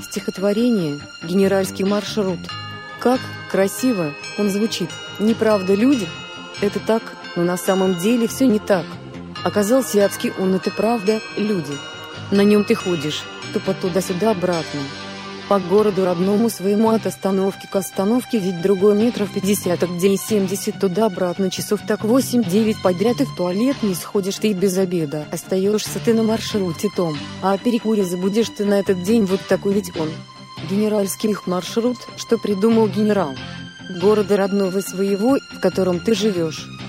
стихотворение «Генеральский маршрут». Как красиво он звучит. Не правда, люди? Это так, но на самом деле все не так. Оказался Вятский он, это правда, люди. На нем ты ходишь, тупо туда-сюда обратно. По городу родному своему от остановки к остановке, ведь другой метров 50, а где и 70 туда-обратно, часов так 8-9 подряд, и в туалет не сходишь ты и без обеда. Остаешься ты на маршруте том, а о перекуре забудешь ты на этот день, вот такой ведь он. Генеральский маршрут, что придумал генерал. Города родного своего, в котором ты живешь.